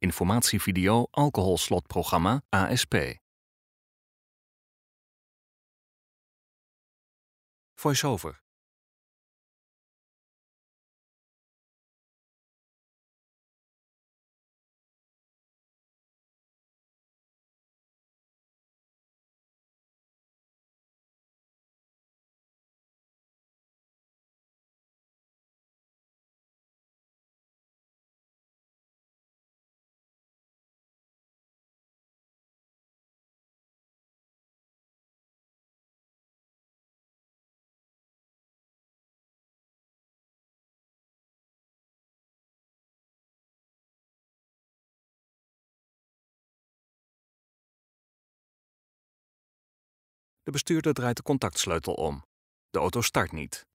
Informatievideo alcoholslotprogramma ASP. Voice-over. De bestuurder draait de contactsleutel om. De auto start niet.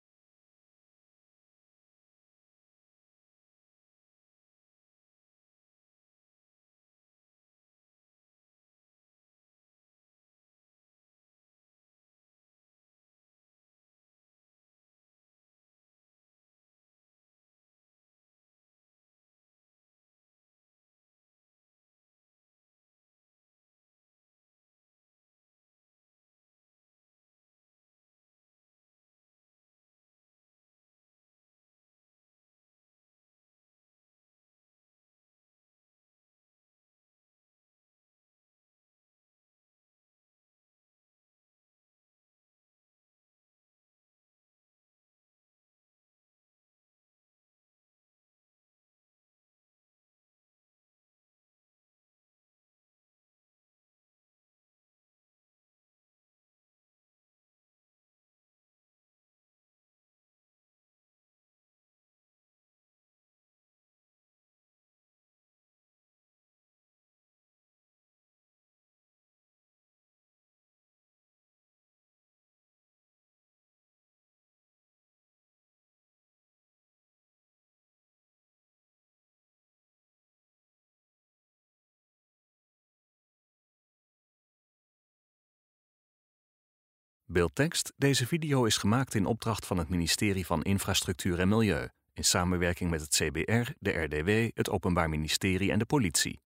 Beeldtekst: deze video is gemaakt in opdracht van het ministerie van Infrastructuur en Milieu, in samenwerking met het CBR, de RDW, het Openbaar Ministerie en de politie.